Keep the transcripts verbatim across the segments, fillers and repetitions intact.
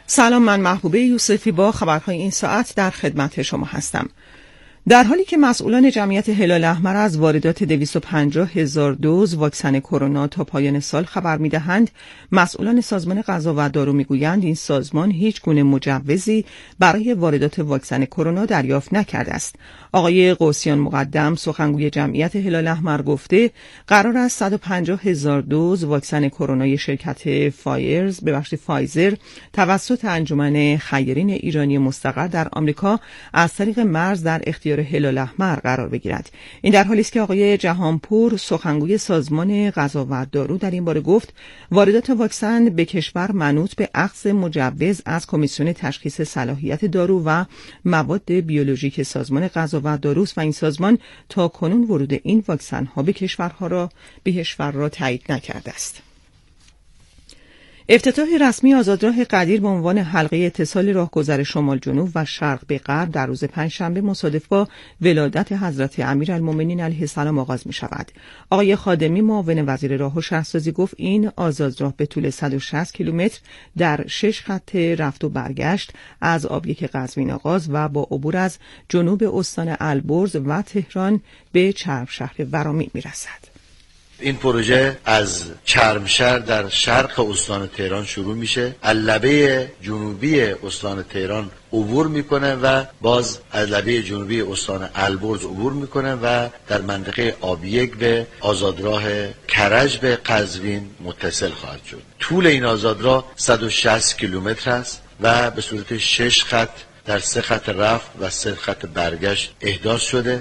سلام، من محبوبه یوسفی با خبرهای این ساعت در خدمت شما هستم. در حالی که مسئولان جمعیت هلال احمر از واردات دویست و پنجاه هزار دوز واکسن کرونا تا پایان سال خبر می‌دهند، مسئولان سازمان غذا و دارو می‌گویند این سازمان هیچ گونه مجوزی برای واردات واکسن کرونا دریافت نکرده است. آقای قوسیان مقدم، سخنگوی جمعیت هلال احمر، گفته قرار است صد و پنجاه هزار دوز واکسن کرونای شرکت فایرز به بخش فایزر توسط انجمن خیرین ایرانی مستقر در آمریکا از طریق مرز در اختیار هلال احمر قرار بگیرد. این در حالی است که آقای جهانپور، سخنگوی سازمان غذا و دارو، در این باره گفت واردات واکسن به کشور منوط به اخذ مجوز از کمیسیون تشخیص صلاحیت دارو و مواد بیولوژیک سازمان غذا و داروست و این سازمان تا کنون ورود این واکسن ها به کشورها را به کشور را تایید نکرده است. افتتاح رسمی آزادراه قدیر به عنوان حلقه اتصال راهگذر شمال جنوب و شرق به غرب در روز پنجشنبه مصادف با ولادت حضرت امیرالمومنین علیه السلام آغاز می شود. آقای خادمی، معاون وزیر راه و شهرسازی، گفت این آزادراه به طول صد و شصت کیلومتر در شش خط رفت و برگشت از آبیک قزوین آغاز و با عبور از جنوب استان البرز و تهران به چرمشهر ورامین می رسد. این پروژه از چرمشهر در شرق استان تهران شروع میشه، از لبه جنوبی استان تهران عبور میکنه و باز از لبه جنوبی استان البرز عبور میکنه و در منطقه آبیک به آزادراه کرج به قزوین متصل خواهد شد. طول این آزادراه صد و شصت کیلومتر است و به صورت شش خط در سه خط رفت و سه خط برگشت احداث شده.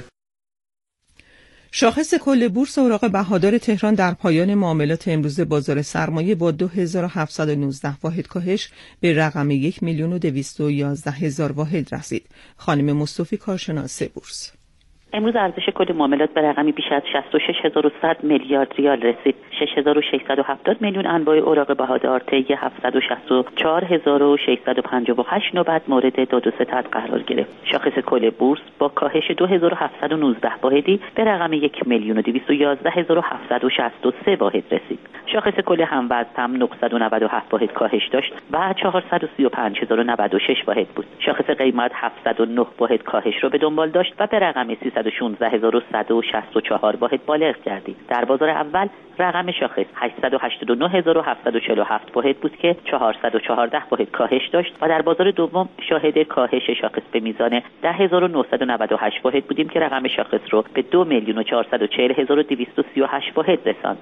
شاخص کل بورس اوراق بهادار تهران در پایان معاملات امروز بازار سرمایه با دو هزار و هفتصد و نوزده واحد کاهش به رقم یک میلیون و دویست و یازده هزار واحد رسید. خانم مصطفی، کارشناس بورس: امروز ارزش کل معاملات به رقمی بیش از شصت و شش هزار و صد میلیارد ریال رسید. شش هزار و ششصد و هفتاد میلیون انواع اوراق بهادار طی هفتصد و شصت و چهار هزار و ششصد و پنجاه و هشت نوبت مورد داد و ستد قرار گرفت. شاخص کل بورس با کاهش دو هزار و هفتصد و نوزده واحدی به رقم یک میلیون و دویست و یازده هزار و هفتصد و شصت و سه واحد رسید. شاخص کل هموزن هم نهصد و نود و هفت واحد کاهش داشت و چهارصد و سی و پنج هزار و نود و شش واحد بود. شاخص قیمت هفتصد و نه واحد کاهش را به دنبال داشت و به رقم سیصد و شانزده هزار و صد و شصت و چهار واحد بالغ گردید. در بازار اول رقم شاخص هشتصد و هشتاد و نه هزار و هفتصد و چهل و هفت واحد بود که چهارصد و چهارده واحد کاهش داشت و در بازار دوم شاهد کاهش شاخص به میزان ده هزار و نهصد و نود و هشت واحد بودیم که رقم شاخص رو به دو میلیون و چهارصد و چهل هزار و دویست و سی و هشت واحد رساند.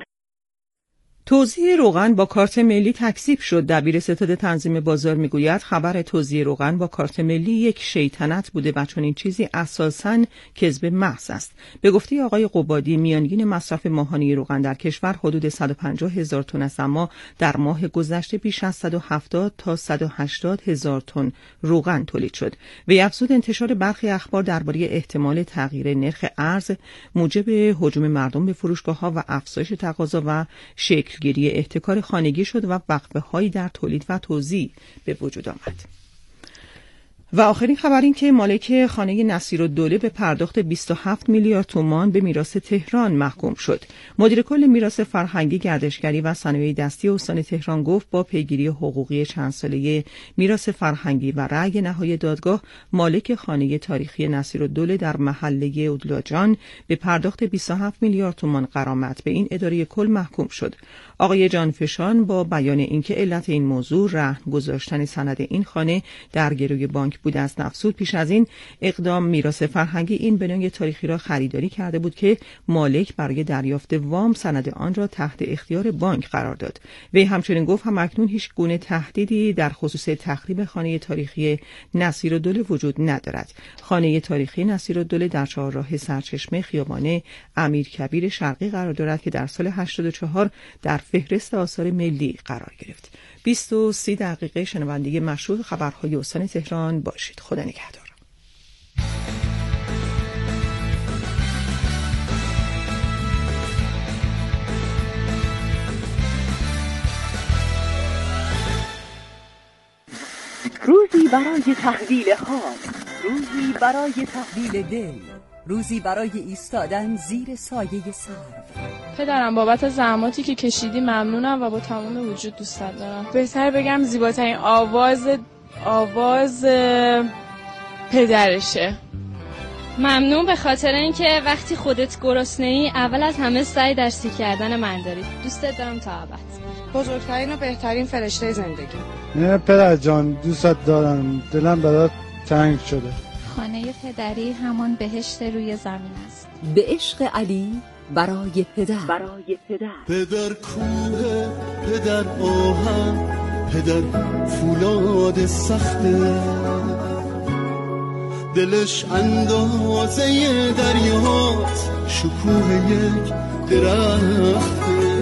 توزیع روغن با کارت ملی تکذیب شد. دبیر ستاد تنظیم بازار میگوید خبر توزیع روغن با کارت ملی یک شیطنت بوده و چنین چیزی اساساً کذب محض است. به گفته آقای قبادی، میانگین مصرف ماهانه روغن در کشور حدود صد و پنجاه هزار تن است، اما در ماه گذشته بیش از صد و هفتاد تا صد و هشتاد هزار تن روغن تولید شد. وی افزود انتشار برخی اخبار درباره احتمال تغییر نرخ ارز موجب هجوم مردم به فروشگاه‌ها و افزایش تقاضا و شکل گیری احتکار خانگی شد و وقفه‌هایی در تولید و توزیع به وجود آمد. و آخرین خبر این که مالک خانه نصیرالدوله به پرداخت بیست و هفت میلیارد تومان به میراث تهران محکوم شد. مدیر کل میراث فرهنگی، گردشگری و صنایع دستی استان تهران گفت با پیگیری حقوقی چند ساله میراث فرهنگی و رأی نهایی دادگاه، مالک خانه تاریخی نصیرالدوله در محله اودلاجان به پرداخت بیست و هفت میلیارد تومان غرامت به این اداره کل محکوم شد. آقای جانفشان با بیان اینکه علت این موضوع رهن گذاشتن سند این خانه در گروی بانک بود از افزود پیش از این اقدام میراث فرهنگی این بنای تاریخی را خریداری کرده بود که مالک برای دریافت وام سند آن را تحت اختیار بانک قرار داد. وی همچنین گفت هم اکنون هیچ گونه تهدیدی در خصوص تخریب خانه تاریخی نصیرالدوله وجود ندارد. خانه تاریخی نصیرالدوله در چهارراه سرچشمه خیابان امیرکبیر شرقی قرار دارد که در سال هشتاد و چهار در فهرست آثار ملی قرار گرفت. بیست و سی دقیقه شنونده مشروط خبرهای استان تهران باشید. خدا نگهدار. روزی برای تحویل حال، روزی برای تحویل دل، روزی برای ایستادن زیر سایه سرو. پدرم بابت زحماتی که کشیدی ممنونم و با تمام وجود دوستت دارم. بهتر بگم زیباترین آواز آواز پدرشه. ممنون به خاطر اینکه وقتی خودت گرسنه‌ای اول از همه سعی در سی کردن من داری. دوستت دارم تا ابد. بزرگترین و بهترین فرشته زندگی. نه پدر جان دوستت دارم، دلم برات تنگ شده. خانه پدری همون بهشت روی زمین است. به عشق علی برای پدر. برای پدر پدر کوه، پدر آهن، پدر فولاد سخته، دلش اندازه دریاست، شکوه یک درخته.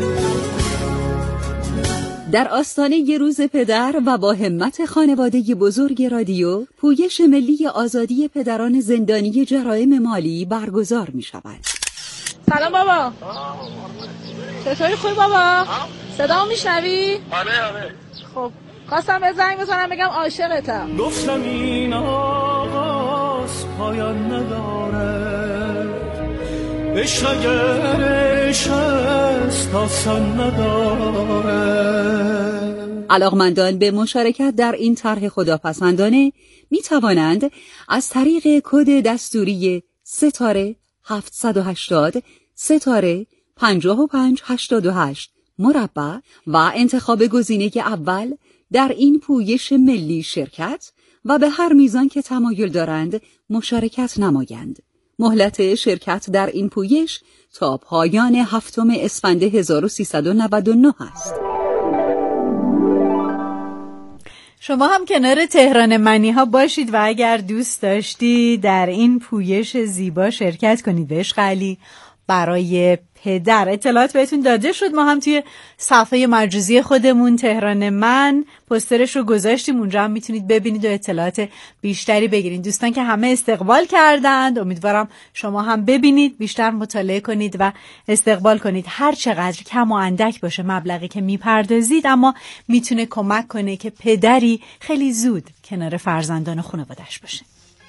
در آستانه ی روز پدر و با همت خانواده بزرگ رادیو، پویش ملی آزادی پدران زندانی جرایم مالی برگزار می شود. سلام بابا. چطوری خوبی بابا؟ صدامو میشنوی؟ آره آره. خب خواستم به زنگ بزنم بگم عاشقتم. گفتم این آغاز پایان نداره، عشق اگر عشق است آسان نداره. علاقمندان به مشارکت در این طرح خداپسندانه می توانند از طریق کد دستوری ستاره هفتصد و هشتاد ستاره پنجاه و پنج هشتاد و هشت مربع و انتخاب گزینه اول در این پویش ملی شرکت و به هر میزان که تمایل دارند مشارکت نمایند. مهلت شرکت در این پویش تا پایان هفتم اسفند هزار و سیصد و نود و نه است. شما هم کنار تهران منی ها باشید و اگر دوست داشتی در این پویش زیبا شرکت کنید به عشق علی برای پدر. اطلاعات بهتون داده شد، ما هم توی صفحه مجازی خودمون تهران من پوسترش رو گذاشتیم، اونجا هم میتونید ببینید و اطلاعات بیشتری بگیرید. دوستان که همه استقبال کردند، امیدوارم شما هم ببینید، بیشتر مطالعه کنید و استقبال کنید. هر چقدر کم و اندک باشه مبلغی که میپردازید، اما میتونه کمک کنه که پدری خیلی زود کنار فرزندان و خانواده‌اش باشه.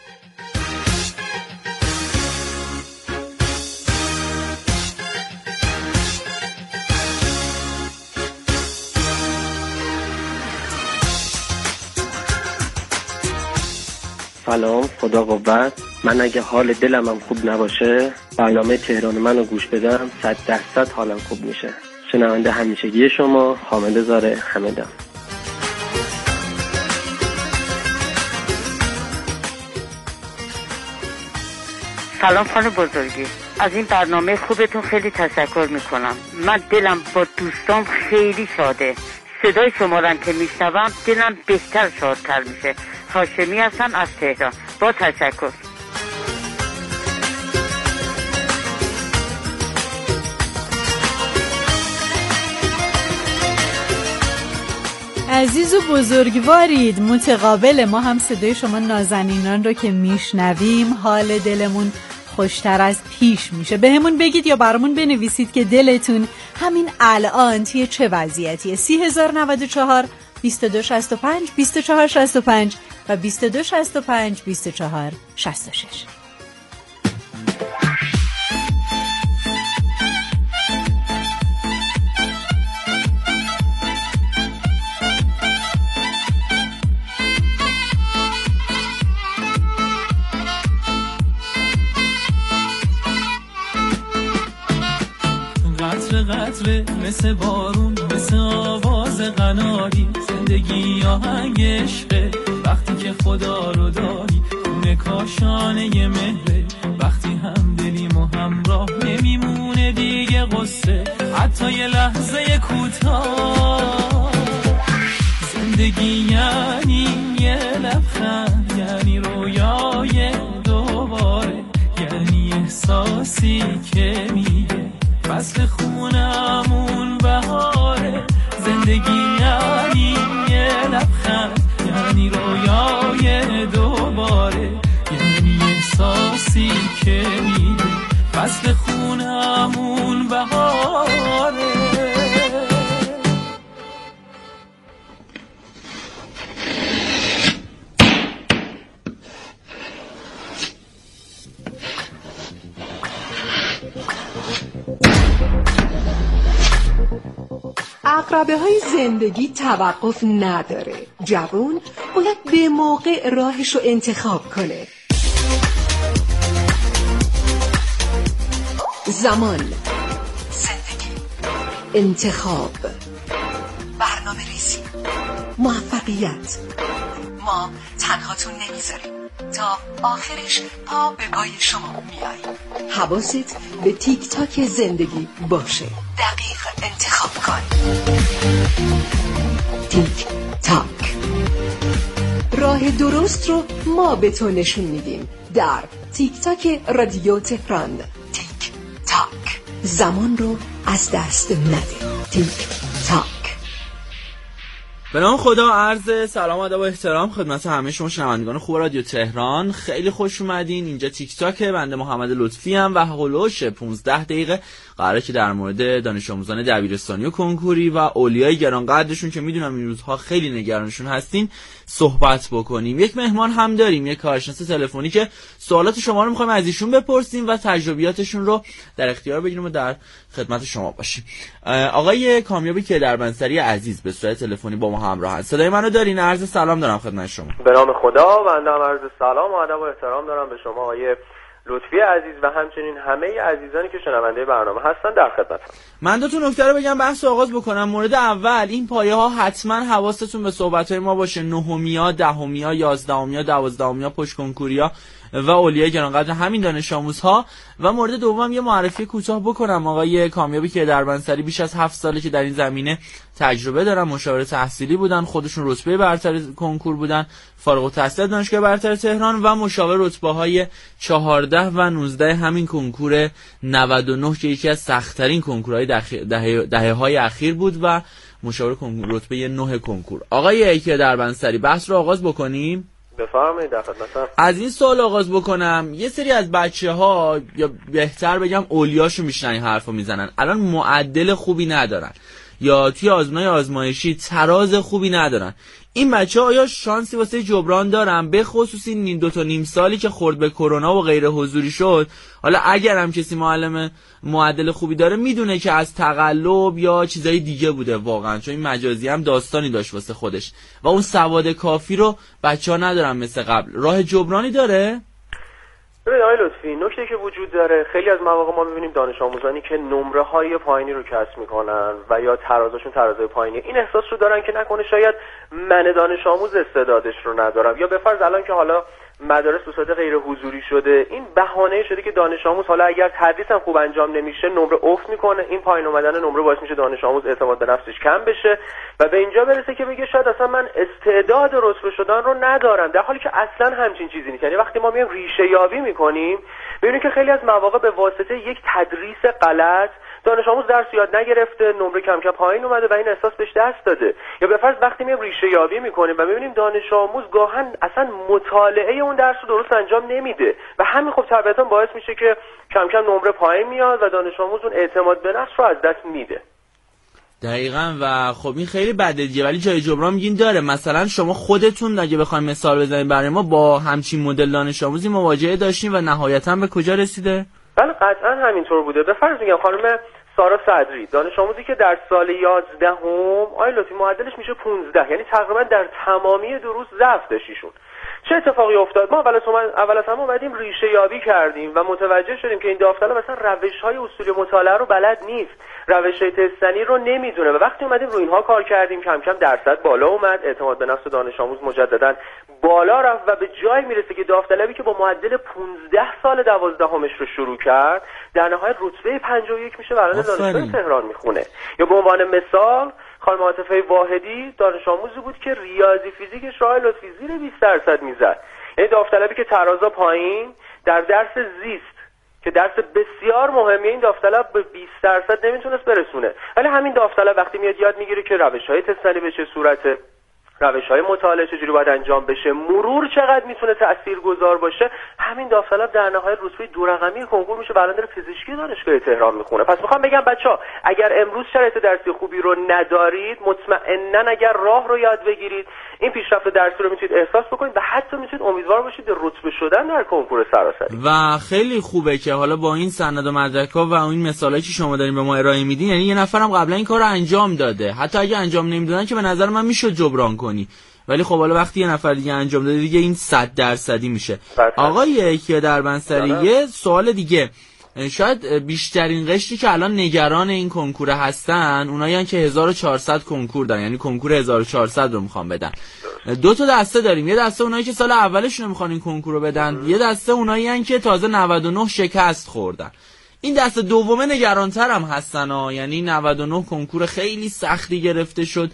سلام، خدا قوت. من اگه حال دلم هم خوب نباشه برنامه تهران منو گوش بدم صد درصد حالم خوب میشه. شنونده همیشگی شما حامد زاره حمدم. سلام خانم بزرگی، از این برنامه خوبتون خیلی تشکر میکنم. من دلم با دوستام خیلی شاده، صدای شما رو که میشنوم دلم بهتر شادتر میشه. هاشمی هستم از تهران، با تشکر. عزیز و بزرگوارید، متقابل ما هم صدای شما نازنینان رو که میشنویم حال دلمون خوشتر از پیش میشه. به همون بگید یا برامون بنویسید که دلتون همین الان توی چه وضعیتیه. سی هزار نود و چهار بیست و دو شصت و پنج بیست و چهار شصت و پنج و بیست و دو شصت و پنج بیست و چهار شصت و شش. قطره قطره مثل بارون، مثل آواز قناری، زندگی آهنگ عشقه وقتی که خدا رو داری، خونه کاشانه ی مهره وقتی هم دلیم و همراه نمیمونه دیگه قصه حتی یه لحظه کوتاه. زندگی یعنی یه لبخند، یعنی رویای دوباره، یعنی احساسی که میگه فصل خونمون بهاره. زندگی یعنی یه لبخند، یعنی رویای دوباره، یعنی احساسی که میده فصل خونمون بهاره. عقربه های زندگی توقف نداره، جوان باید به موقع راهشو انتخاب کنه. زمان، زندگی، انتخاب، برنامه ریزی، موفقیت. ما تنهاتون نمیذاریم تا آخرش پا به پای شما میاییم. حواست به تیک تاک زندگی باشه. دقیق انتخاب کن. تیک تاک، راه درست رو ما به تو نشون میدیم در تیک تاک رادیو تهران. تیک تاک، زمان رو از دست نده. تیک تاک. به نام خدا، عرض سلام و ادب و احترام خدمت همه شما شنوندگان خوب رادیو تهران. خیلی خوش اومدین. اینجا تیک تاک، بنده محمد لطفی ام و هولوش پانزده دقیقه قراره که در مورد دانش آموزان دبیرستانی و کنکوری و اولیای گرانقدرشون که میدونم این روزها خیلی نگرانشون هستین صحبت بکنیم. یک مهمان هم داریم، یک کارشناس تلفنی که سوالات شما رو میخوایم از ایشون بپرسیم و تجربیاتشون رو در اختیار بگیریم و در خدمت شما باشیم. آقای کامیابی کیدربنصری عزیز به صورت تلفنی با ما همراه هست. صدای منو دارین؟ عرض سلام دارم خدمت شما. به نام خدا، بنده هم عرض سلام و ادب و احترام دارم به شما آقای لطفی عزیز و همچنین همه عزیزانی که شنونده برنامه هستن در خدمتم. من دو تا نکته رو بگم بحث آغاز بکنم. مورد اول، این پایه ها حتما حواستون به صحبت های ما باشه. نهمیا، دهمیا، یازدهمیا، دوازدهمیا، پشت کنکوریا و اولیای گرانقدر همین دانش آموزها. و مورد دوم یه معرفی کوتاه بکنم. آقای کامیابی کیدربنصری بیش از هفت ساله که در این زمینه تجربه دارن، مشاور تحصیلی بودن، خودشون رتبه برتر کنکور بودن، فارغ التحصیل دانشگاه برتر تهران و مشاور رتبه‌های چهارده و نوزده همین کنکور نود و نه که یکی از سخت‌ترین کنکورهای دهه دهه‌های اخیر بود و مشاور رتبه نه کنکور. آقای کیدربنصری، بحث رو آغاز بکنیم. بفرمایید، در خدمتم. از این سوال آغاز بکنم. یه سری از بچه‌ها، یا بهتر بگم اولیاشو میشنن این حرفو میزنن، الان معدل خوبی ندارن یا توی آزمونای آزمایشی تراز خوبی ندارن. این بچه‌ها آیا شانسی واسه جبران دارن؟ به خصوص این دو تا نیم سالی که خورد به کرونا و غیر حضوری شد. حالا اگر هم کسی معلم معدل خوبی داره میدونه که از تقلب یا چیزای دیگه بوده واقعا، چون این مجازی هم داستانی داشت واسه خودش و اون سواد کافی رو بچه‌ها ندارن مثل قبل. راه جبرانی داره؟ ببینید آقای لطفی، نکته که وجود داره خیلی از مواقع ما می‌بینیم دانش آموزانی که نمره های پایینی رو کسب میکنن و یا ترازشون ترازای پایینی، این احساس رو دارن که نکنه شاید من دانش آموز استعدادش رو ندارم، یا به فرض الان که حالا مدارس به صورت غیر حضوری شده این بهانه شده که دانش آموز حالا اگر تدریس هم خوب انجام نمیشه نمره افت میکنه. این پایین اومدن نمره باعث میشه دانش آموز اعتماد به نفسش کم بشه و به اینجا برسه که بگه شاید اصلا من استعداد رتبه شدن رو ندارم، در حالی که اصلا همچین چیزی نیست. یعنی وقتی ما میایم ریشه یابی میکنیم میبینیم که خیلی از مواقع به واسطه یک تدریس غلط دانش آموز درس یاد نگرفته، نمره کم کم پایین اومده و این احساس بهش دست داده. یا به فرض وقتی میایم ریشه یابی میکنیم و میبینیم دانش آموز گاهن اصلا مطالعه اون درس رو درست انجام نمیده و همین خب طبیعتا باعث میشه که کم کم نمره پایین میاد و دانش آموز اون اعتماد به نفس رو از دست میده. دقیقاً. و خب این خیلی بده دیگه، ولی جای جبران میگین داره. مثلا شما خودتون اگه بخوایم مثال بزنید برای ما با همچین مدل دانش آموزی مواجهه داشتین و نهایتاً به کجا رسیده؟ بله قطعا همینطور بوده. به فرض میگم خانم سارا صدری، دانش آموزی که در سال یازدهم آی لطفی معدلش میشه پانزده، یعنی تقریبا در تمامی دروس ضعف داشت ایشون. چه اتفاقی افتاد؟ ما اول از اول از همه اومدیم ریشه یابی کردیم و متوجه شدیم که این داوطلب مثلا روش‌های اصولی مطالعه رو بلد نیست، روش‌های تستنی رو نمیدونه و وقتی اومدیم روی اینها کار کردیم کم کم درصد بالا اومد، اعتماد به نفس دانش آموز مجددا بالا رفت و به جای میرسه که داوطلبی که با معدل پانزده سال دوازدهمش رو شروع کرد در نهایت رتبه پنجاه و یک میشه و الان دانشگاه تهران میخونه. یا به عنوان مثال خانم عاطفه واحدی دانش آموزی بود که ریاضی فیزیکش راه لطفی زیر بیست درصد میزد، یعنی داوطلبی که ترازا پایین در درس زیست که درس بسیار مهمیه این داوطلب به بیست درصد نمیتونست برسونه، ولی همین داوطلب وقتی میاد یاد میگیره که روش‌های تستنی به چه صورته، روش‌های مطالعه چجوری باید انجام بشه، مرور چقدر میتونه تاثیرگذار باشه، همین داوطلب در نهایت رتبه دو رقمی کنکور میشه و الان داره پزشکی دانشگاه تهران میخونه. پس میخوام بگم بچه‌ها اگر امروز شرایط درسی خوبی رو ندارید مطمئناً اگر راه رو یاد بگیرید این پیشرفت درسی رو میتونید احساس بکنید و حتی میتونید امیدوار باشید به رتبه شدن در کنکور سراسری. و خیلی خوبه که حالا با این سند و مدرک‌ها و این مثالایی که شما دارین به ما ارائه میدین، یعنی یه نفرم قبلا این کارو انجام داده، حتی اگه انجام نمیدادن که به نظر من میشد جبران کنی، ولی خب حالا وقتی یه نفر دیگه انجام داده دیگه این صد درصدی میشه. آقای کیا دربندسری یه سوال دیگه، شاید بیشترین قشری که الان نگران این کنکور هستن اونایی که هزار و چهارصد کنکور دارن، یعنی کنکور هزار و چهارصد رو میخوان بدن. دو تا دسته داریم، یه دسته اونایی که سال اولشون میخوان این کنکور رو بدن، یه دسته اونایی که تازه نود و نه شکست خوردن. این دسته دومه نگرانتر هم هستن ها، یعنی نود و نه کنکور خیلی سختی گرفته شد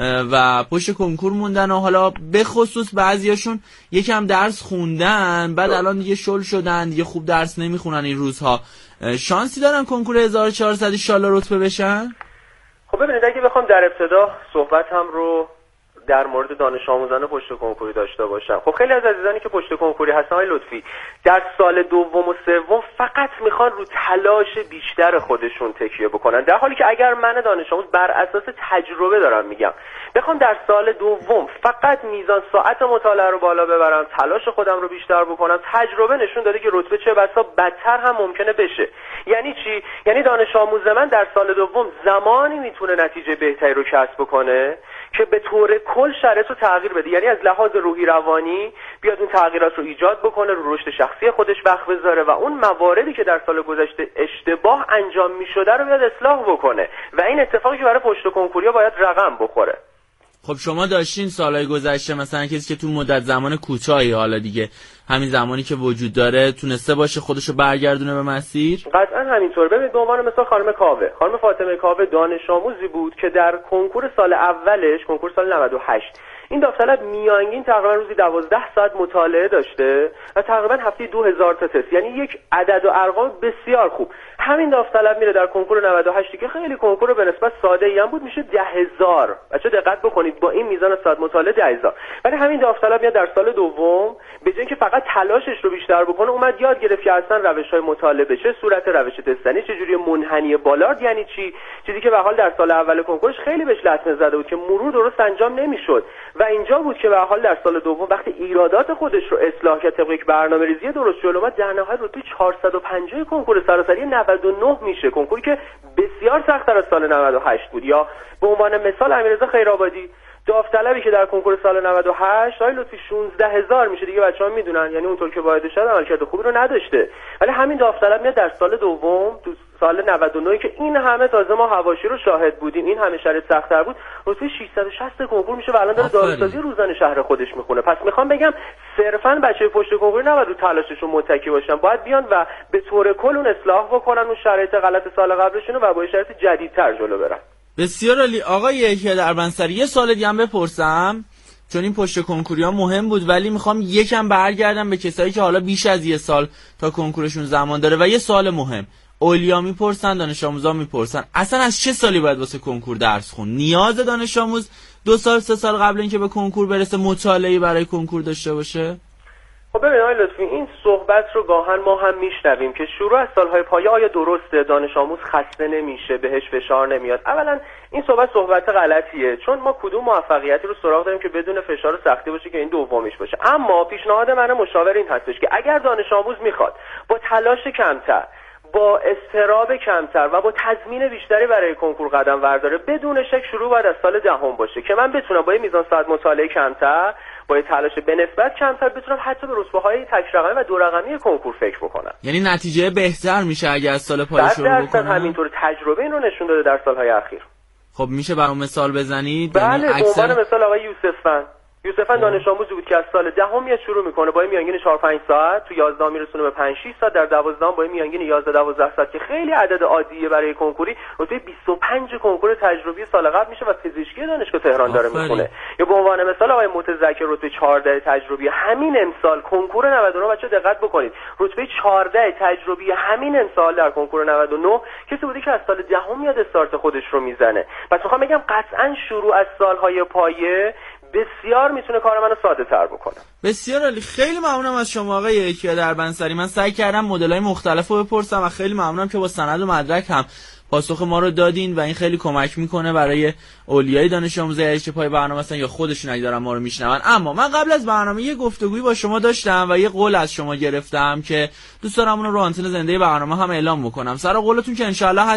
و پشت کنکور موندن و حالا به خصوص بعضیاشون یکم درس خوندن بعد الان دیگه شل شدن، دیگه خوب درس نمیخونن این روزها. شانسی دارن کنکور هزار و چهارصد ان شاءالله رتبه بشن؟ خب ببینید اگه بخوام در ابتدا صحبتم رو در مورد دانش آموزان پشت کنکوری داشته باشم، خب خیلی از عزیزانی که پشت کنکوری هستن های لطفی در سال دوم و سوم فقط میخوان رو تلاش بیشتر خودشون تکیه بکنن، در حالی که اگر من دانش آموز بر اساس تجربه دارم میگم بخوام در سال دوم فقط میزان ساعت مطالعه رو بالا ببرم، تلاش خودم رو بیشتر بکنم، تجربه نشون داده که رتبه چه بسا بدتر هم ممکنه بشه. یعنی چی؟ یعنی دانش آموز من در سال دوم زمانی میتونه نتیجه بهتری رو کسب بکنه که به طور کل شرایط رو تغییر بده، یعنی از لحاظ روحی روانی بیاد اون تغییرات رو ایجاد بکنه، رو رشد شخصی خودش وقت بذاره و اون مواردی که در سال گذشته اشتباه انجام میشده رو بیاد اصلاح بکنه و این اتفاقی که برای پشت کنکوریا باید رقم بخوره. خب شما داشتین سالهای گذشته مثلا کسی که تو مدت زمان کوتاهی حالا دیگه همین زمانی که وجود داره تونسته باشه خودشو برگردونه به مسیر؟ قطعا همینطور. ببینید به عنوان مثال خانم کاوه، خانم فاطمه کاوه دانش آموزی بود که در کنکور سال اولش، کنکور سال نود و هشت، این داوطلب میانگین تقریبا روزی دوازده ساعت مطالعه داشته و تقریبا هفته دو هزار تا تست، یعنی یک عدد و ارقام بسیار خوب. همین داوطلب میره در کنکور نود و هشت که خیلی کنکور به نسبت ساده ای هم بود میشه ده هزار. بچه‌ها دقت بکنید با این میزان ساعت مطالعه ده هزار. ولی همین داوطلب میاد در سال دوم به جای اینکه فقط تلاشش رو بیشتر بکنه اومد یاد گرفت که اصلا روش‌های مطالعه چه صورت، روش تستنی چه جوری، منحنی بالارد یعنی چی، چیزی که به حال در سال اول کنکورش خیلی بهش لطمه زده بود که مرور درست انجام نمیشد و اینجا بود که به حال در سال دوم وقتی ایرادات خودش رو اصلاح کرد، طبق یک برنامه‌ریزی درست جلو اومد، در نهایت رتبه چهارصد و پنجاه کنکور سراسری نود و نه میشه، کنکوری که بسیار سخت‌تر از سال نود و هشت بود. یا به عنوان مثال امیررضا خیرآبادی داوطلبی که در کنکور سال نود و هشت های لطفی شانزده هزار میشه دیگه، بچه‌ها میدونن، یعنی اونطور که باید شد عملکرد خوبی رو نداشته، ولی همین داوطلب میاد در سال دوم تو سال نود و نه که این همه تازه ما حواشی رو شاهد بودیم، این همه شرایط سخت‌تر بود، رتبه ششصد و شصت کنکور میشه و الان داره داروسازی روزانه شهر خودش میخونه. پس میخوام بگم صرفاً بچه‌های پشت کنکور نباید رو تلاششون متکی باشن، باید بیان و به طور کل اون اصلاح بکنن اون شرایط غلط سال قبلشون و با شرایط جدیدتر جلو برن. بسیار عالی. آقای کیا دربندسری یه سوال دیگه هم بپرسم، چون این پشت کنکوریا مهم بود ولی میخوام یکم برگردم به کسایی که حالا بیش از یه سال تا کنکورشون زمان داره. و یه سوال مهم، اولیا میپرسن، دانش آموزا میپرسن، اصلا از چه سالی باید واسه کنکور درس خون؟ نیاز دانش آموز دو سال سه سال قبل اینکه به کنکور برسه مطالعه برای کنکور داشته باشه؟ خب ببینید آقای لطفی این صحبت رو گاهن ما هم میشنویم که شروع از سالهای پایه آیا درسته دانش آموز خسته نمیشه، بهش فشار نمیاد؟ اولا این صحبت صحبت غلطیه، چون ما کدوم موفقیتی رو سراغ داریم که بدون فشار و سختی باشه که این دومیش باشه. اما پیشنهاد من مشاور این هستش که اگر دانش آموز میخواد با تلاش کمتر، با اضطراب کمتر و با تضمین بیشتری برای کنکور قدم برداره، بدون شک شروع باید از سال دهم باشه که من بتونم با یه میزان ساعت مطالعه کمتر، با یه تلاش به نسبت کمتر بتونم حتی به رتبه‌های تک رقمی و دو رقمی کنکور فکر بکنم. یعنی نتیجه بهتر میشه اگر از سال پایه شروع بکنم؟ همینطور تجربه این رو نشون داده در سالهای اخیر. خب میشه برام مثال بزنید؟ بله، به عنوان مثال آقای یوسفن یوسفن دانش آموزی بود که از سال دهم میاد شروع میکنه با میانگین چهار پنج ساعت، تو یازده میرسونه به پنج شش ساعت، در دوازده با میانگین یازده دوازده ساعت که خیلی عدد عادیه برای کنکوری، رتبه بیست و پنج کنکور تجربی سال قبل میشه و پزشکی دانشگاه تهران داره میخونه. یا به عنوان مثال آقای متذکر رتبه چهارده تجربی همین امسال کنکور نود و نه، بچه‌ها دقت بکنید، رتبه چهارده تجربی همین امسال در کنکور نود و نه کسی بوده که از سال دهم میاد استارت خودش رو میزنه. پس میخوام بگم قطعا شروع از سالهای پایه بسیار میتونه کار منو ساده تر بکنه. بسیار عالی. خیلی ممنونم از شما آقای کیا دربندسری. من سعی کردم مدل‌های مختلف رو بپرسم و خیلی ممنونم که با سند و مدرک هم پاسخ ما رو دادین و این خیلی کمک میکنه برای اولیای دانش آموزایی که پای برنامه هستن یا خودشون اگه دارن ما رو میشنون. اما من قبل از برنامه یه گفتگویی با شما داشتم و یه قول از شما گرفتم که دوست دارم اون رو آنتن زنده برنامه هم اعلام بکنم. سر قولتون که انشالله هستین.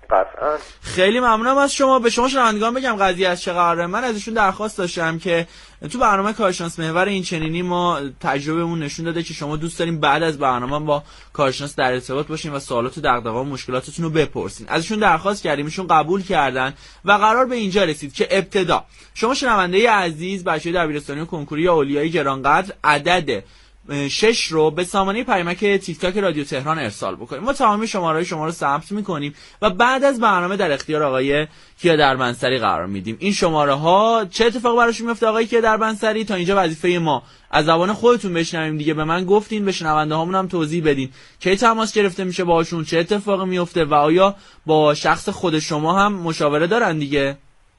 قطعا. خیلی ممنونم از شما. به شما شنوندگان بگم قضیه از چه قراره. من ازشون درخواست داشتم که تو برنامه کارشناس محور این چنینی ما تجربهمون نشون داده که شما دوست داریم بعد از برنامه با کارشناس در ارتباط باشین و سوالات و دغدغه‌ها و مشکلاتتون رو بپرسین. ازشون درخواست کردیم، ایشون قبول کردن و قرار به اینجا رسید که ابتدا شما شنونده عزیز بچه‌های دبیرستانی و کنکوری یا اولیای گرانقدر عدد شش رو به سامانه پیامک تیک تاک رادیو تهران ارسال بکنیم. ما تمامی شماره‌های شما رو ثبت می‌کنیم و بعد از برنامه در اختیار آقای کیا دربنسری قرار میدیم. این شماره‌ها چه اتفاقی براشون میفته آقای کیا دربنسری؟ تا اینجا وظیفه ما از زبان خودتون بشنویم دیگه. به من گفتین به شنونده‌هامون هم توضیح بدین کی تماس گرفته میشه باهاشون، چه اتفاقی میفته و آیا با شخص خود شما هم مشاوره دارن دیگه؟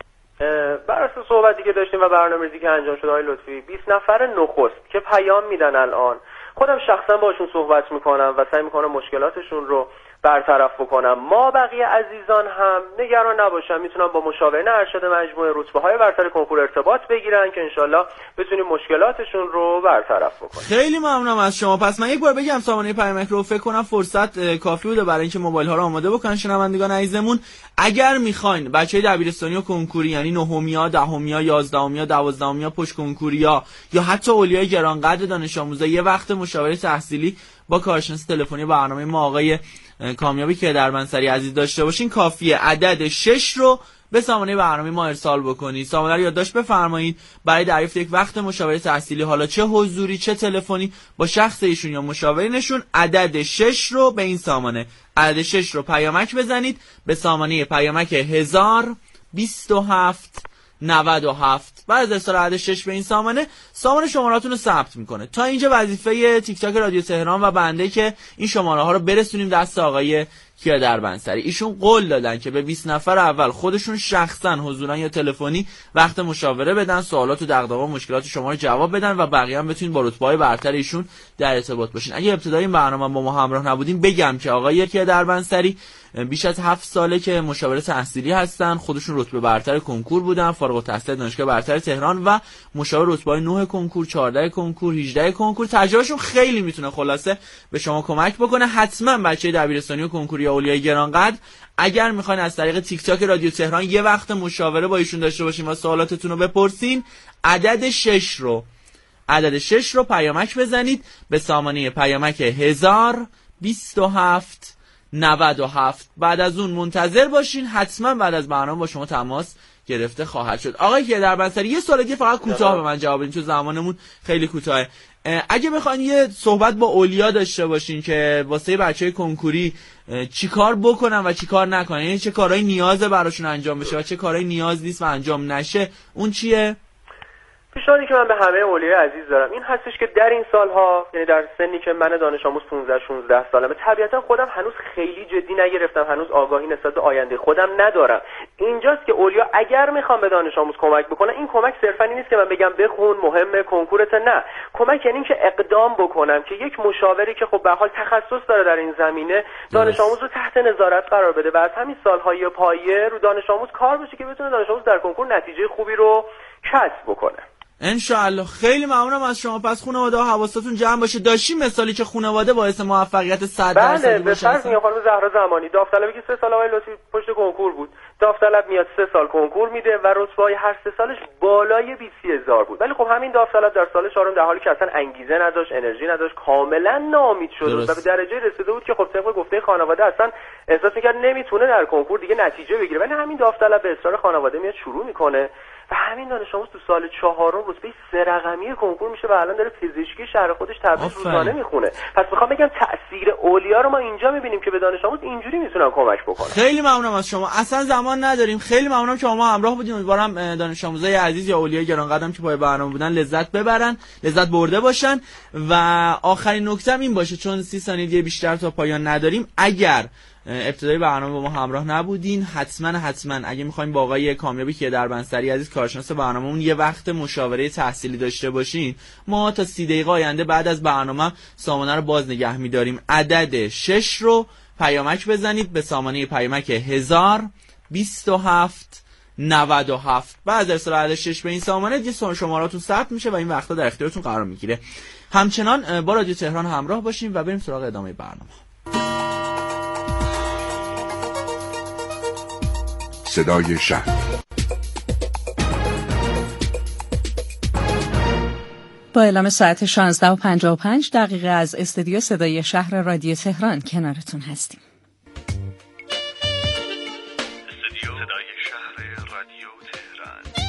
بر اساس صحبتی که داشتیم و برنامه‌ریزی که انجام شده های لطفی بیست نفر نخست که پیام میدن الان خودم شخصا باشون صحبت میکنم و سعی میکنم مشکلاتشون رو برطرف بکنم. ما بقیه عزیزان هم نگران نباشن، میتونن با مشاورین ارشد مجموعه رتبه‌های برتر کنکور ارتباط بگیرن که انشالله بتونیم مشکلاتشون رو برطرف بکنیم. خیلی ممنونم از شما. پس من یک بار بگم سامانه پیامک رو فکر کنم فرصت کافی بوده برای اینکه موبایل ها رو آماده بکنن شنوندگان عزیزمون. اگر میخواین بچهای دبیرستانی و کنکوری یعنی نهمیا، دهمیا، یازدهمیا، دوازدهمیا پشت کنکوریا یا حتی اولیای گرانقدر دانش آموزا یه وقت مشاوره تحصیلی با کارشناس تلفنی برنامه ما آقای کامیابی که دربنسری عزیز داشته باشین، کافیه عدد شش رو به سامانه برنامه ما ارسال بکنید. سامانه رو یادداشت بفرمایید برای دریافت یک وقت مشاوره تحصیلی، حالا چه حضوری چه تلفنی با شخص ایشون یا مشاورینشون، عدد شش رو به این سامانه عدد شش رو پیامک بزنید به سامانه پیامک هزار بیست و هفت نود و هفت. بعد از ارسال عدد شش به این سامانه، سامانه شماره‌تون رو ثبت میکنه. تا اینجا وظیفه تیک تاک رادیو تهران و بنده که این شماره ها رو برسونیم دست آقای کیا دربنسری. ایشون قول دادن که به بیست نفر اول خودشون شخصا حضورا یا تلفنی وقت مشاوره بدن، سوالات و دغدغه و مشکلات شما رو جواب بدن و بقیه هم بتونین با رتبه‌های برتر ایشون در ارتباط باشین. اگه ابتدای این برنامه با ما همراه نبودین بگم که آقای کیا دربنسری بیش از هفت ساله که مشاور تحصیلی هستن، خودشون رتبه برتر کنکور بودن، فارغ التحصیل دانشگاه برتر تهران و مشاور رتبه نه کنکور، چهارده کنکور، هجده کنکور. تجربهشون خیلی میتونه خلاصه به شما کمک بکنه. حتما بچه دبیرستانی و کنکوری یا اولیای گرانقدر اگر میخواین از طریق تیک تاک رادیو تهران یه وقت مشاوره با ایشون داشته باشین و سوالاتتون رو بپرسین، عدد شش رو عدد شش رو پیامک بزنید به سامانه پیامک هزار بیست و هفت نود و هفت. بعد از اون منتظر باشین، حتما بعد از برنامه با شما تماس گرفته خواهد شد. آقای کیا دربنسری یه سوال دیگه فقط کوتاه به من جواب بدین چون زمانمون خیلی کوتاهه. اگه بخواین یه صحبت با اولیا داشته باشین که واسه بچهای کنکوری چیکار بکنن و چیکار نکنن، یعنی چه کارهایی نیازه براشون انجام بشه و چه کارهایی نیاز نیست و انجام نشه، اون چیه؟ پیشنهادی که من به همه اولیای عزیز دارم این هستش که در این سالها، یعنی در سنی که من دانش آموز پانزده شانزده سالمه، طبیعتا خودم هنوز خیلی جدی نگرفتم، هنوز آگاهی نسبت به آینده خودم ندارم. اینجاست که اولیا اگر میخوام به دانش آموز کمک بکنن، این کمک صرفا این نیست که من بگم بخون مهمه کنکورت، نه. کمک یعنی که اقدام بکنم که یک مشاوری که خب به حال تخصص داره در این زمینه دانش آموز رو تحت نظارت قرار بده و از همین سالهای پایه رو دانش آموز کار بشه که بتونه دانش آموز در کنکور نتیجه خوبی رو کسب بکنه. انشالله. خیلی ممنونم از شما. پس خانواده ها حواستون جمع باشه. داشتیم مثالی که خانواده باعث موفقیت صد درصدی باشه. بله، به فرض میگم خانم زهرا زمانی داوطلبی که سه سال آقای لطفی پشت کنکور بود، داوطلب میاد سه سال کنکور میده و رتبه‌های هر سه سالش بالای بیست هزار بود، ولی خب همین داوطلب در سال چهارم در حالی که اصلا انگیزه نداشت، انرژی نداشت، کاملا ناامید شد و به درجه رسیده بود که خب طبق گفته خانواده اصلا احساس میکرد نمیتونه در کنکور دیگه نتیجه بگیره، ولی همین داوطلب به اصرار خانواده میاد شروع میکنه و همین دانش آموز تو سال چهارم رتبه سه رقمی کنکور میشه و الان داره پزشکی شهر خودش تبریز روزانه میخونه. پس میخوام بگم تأثیر اولیا رو ما اینجا میبینیم که به دانش آموز اینجوری میتونن کمک بکنن. خیلی ممنونم از شما. اصلا زمان نداریم. خیلی ممنونم که ما همراه بودیم. امیدوارم دانش آموزای عزیز یا اولیای گرانقدرم که پای برنامه بودن لذت ببرن، لذت برده باشن. و آخرین نکته‌م این باشه چون سی ثانیه دیگه بیشتر تا پایان نداریم، اگر ابتدای برنامه با ما همراه نبودین حتما حتما اگه میخوایم با آقای کامیابی که دربنسری عزیز کارشناس برنامه‌مون یه وقت مشاوره تحصیلی داشته باشین، ما تا سی دقیقه آینده بعد از برنامه سامانه رو باز نگه می‌داریم. عدد شش رو پیامک بزنید به سامانه پیامک هزار بیست و هفت نود و هفت. بعد از ارسال عدد شش به این سامانه دیگه شماره‌تون ثبت میشه و این وقتا در اختیارتون قرار میگیره. همچنان با رادیو تهران همراه باشیم و بریم سراغ ادامه برنامه. صدای شهر. با اعلام ساعت شانزده و پنجاه و پنج دقیقه از استودیو صدای شهر رادیو تهران کنارتون هستیم. استودیو صدای شهر رادیو تهران.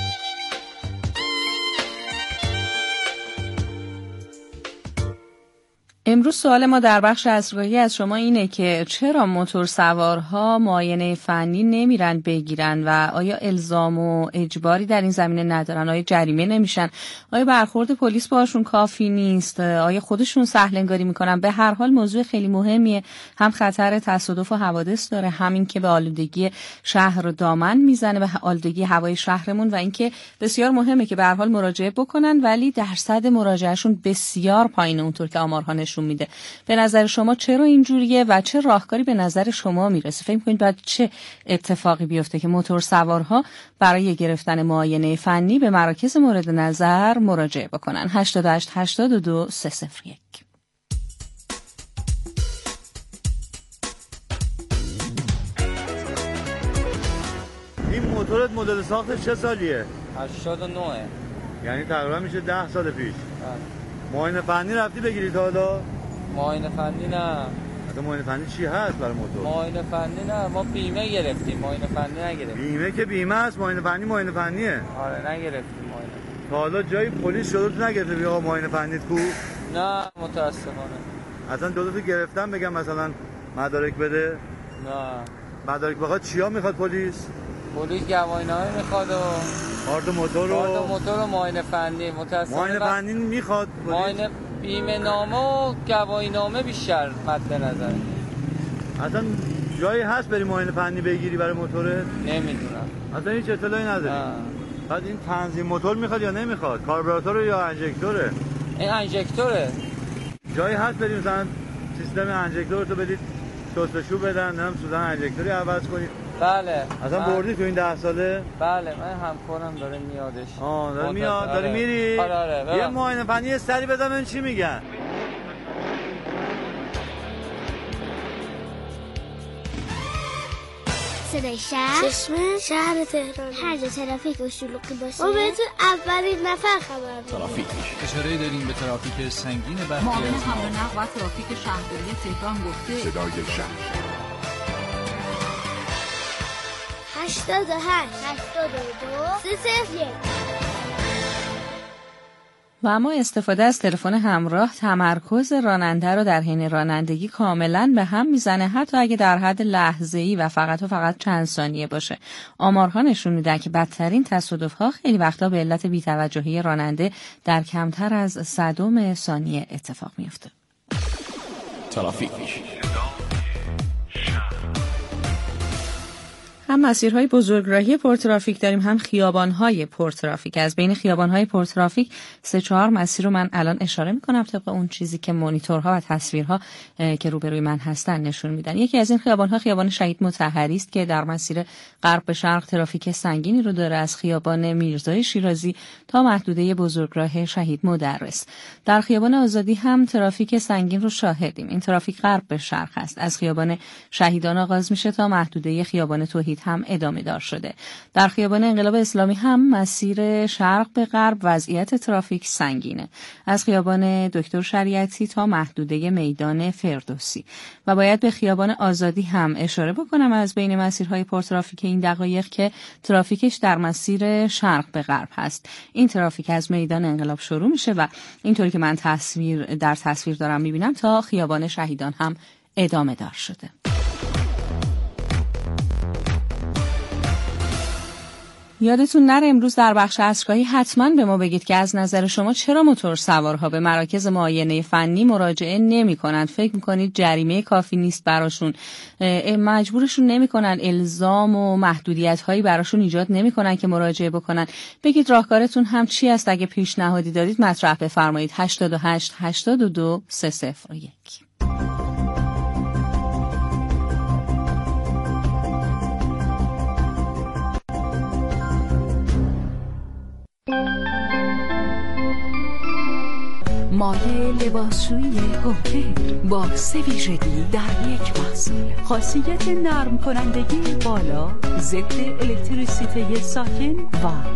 امروز سوال ما در بخش عصرگاهی از شما اینه که چرا موتور سوارها معاینه فنی نمیرن بگیرن و آیا الزام و اجباری در این زمینه ندارن؟ آیا جریمه نمیشن؟ آیا برخورد پلیس باشون کافی نیست؟ آیا خودشون سهل انگاری میکنن؟ به هر حال موضوع خیلی مهمیه، هم خطر تصادف و حوادث داره، همین که به آلودگی شهر دامن میزنه، به آلودگی هوای شهرمون، و اینکه بسیار مهمه که به هر حال مراجعه بکنن، ولی درصد مراجعهشون بسیار پایینه اونطور که آمارها نشون میده. به نظر شما چرا اینجوریه و چه راهکاری به نظر شما میرسه؟ فکر می‌کنید باید چه اتفاقی بیفته که موتور سوارها برای گرفتن معاینه فنی به مراکز مورد نظر مراجعه بکنن؟ هشتاد و هشت هشتاد و دو سه صفر یک. این موتورت مدل ساختش چه سالیه؟ هشتاد و نه. یعنی تقریبا میشه ده سال پیش. معاینه فنی رفتی بگیری تا حالا؟ معاینه فنی نه. اصلا معاینه فنی چی هست برای موتور؟ معاینه فنی نه، ما بیمه گرفتیم، معاینه فنی نگرفتیم. بیمه که بیمه است، معاینه فنی معاینه فنیه. آره نگرفتیم معاینه. تا حالا جای پلیس شروط نگرفته بگه آقا معاینه فنیت کو؟ نه متاسفانه. اصلا دولت گرفتن بگم مثلا مدارک بده؟ نه. مدارک بخواد چیا میخواد پلیس؟ پلیس گواهینامه میخواد و کارت موتور و کارت موتور و معاینه فنی. متاسفانه معاینه فنی میخواد پلیس. معاینه بیمه نامه و گواهینامه بیشتر مد نظر. اصلا جایی هست بری معاینه فنی بگیری برای موتورت؟ نمیدونم. اصلا هیچ اطلاعی نداری؟ بعد این تنظیم موتور میخواد یا نمیخواد؟ کاربراتور یا انژکتوره؟ این انژکتوره. جایی هست بریم مثلا سیستم انژکتور تو بدید شستشو بدن، نمیدونم سوزن انژکتوری عوض کنی؟ بله. اصلا بردی تو این ده ساله؟ بله من همکارم داره میادش. آه داره میاد. داری آره. میری؟ آره آره. یه معاینه فنی سری بدم چی میگن؟ صدای شهر چشمه شهر تهران. هر جا ترافیک و شلوغی باشه ما بهتون اولین نفر خبر میدیم. ترافیک اشاره داریم به ترافیک سنگین برخی معاون حمل و نقل و ترافیک شهرداری تهران گفته صدای شهر هشتاد و هشت هشتاد و دو سه صفر یک. و اما استفاده از تلفن همراه تمرکز راننده رو در حین رانندگی کاملا به هم میزنه، حتی اگه در حد لحظه‌ای و فقط و فقط چند ثانیه باشه. آمارها نشون میدن که بدترین تصادف‌ها خیلی وقتا به علت بی‌توجهی راننده در کمتر از صدم ثانیه اتفاق میفته. ترافیک هم مسیرهای بزرگراهی پرترافیک داریم، هم خیابانهای پرترافیک. از بین خیابانهای پرترافیک سه چهار مسیر رو من الان اشاره میکنم طبق اون چیزی که مانیتورها و تصویرها که روبروی من هستن نشون میدن. یکی از این خیابانها خیابان شهید مطهری است که در مسیر غرب به شرق ترافیک سنگینی رو داره، از خیابان میرزای شیرازی تا محدوده بزرگراه شهید مدرس. در خیابان آزادی هم ترافیک سنگین رو شاهدیم. این ترافیک غرب به شرق است، از خیابان شهیدان آغاز میشه تا محدوده خیابان توحید هم ادامه دار شده. در خیابان انقلاب اسلامی هم مسیر شرق به غرب وضعیت ترافیک سنگینه، از خیابان دکتر شریعتی تا محدوده میدان فردوسی. و باید به خیابان آزادی هم اشاره بکنم از بین مسیرهای پرترافیک این دقایق که ترافیکش در مسیر شرق به غرب هست. این ترافیک از میدان انقلاب شروع میشه و اینطوری که من تصویر در تصویر دارم میبینم تا خیابان شهیدان هم ادامه دار شده. یادتون نره امروز در بخش عصرگاهی حتما به ما بگید که از نظر شما چرا موتور سوارها به مراکز معاینه فنی مراجعه نمی کنند؟ فکر میکنید جریمه کافی نیست براشون؟ مجبورشون نمی کنن؟ الزام و محدودیت هایی براشون ایجاد نمی کنن که مراجعه بکنن؟ بگید راهکارتون هم چی است؟ اگه پیشنهادی دارید مطرح بفرمایید. هشتاد و هشت هشتاد و دو سه صفر یک. مایع لباسشویی هوکه با سه ویژگی در یک محصول. خاصیت نرم کنندگی بالا، ضد الکتریسیته ساکن و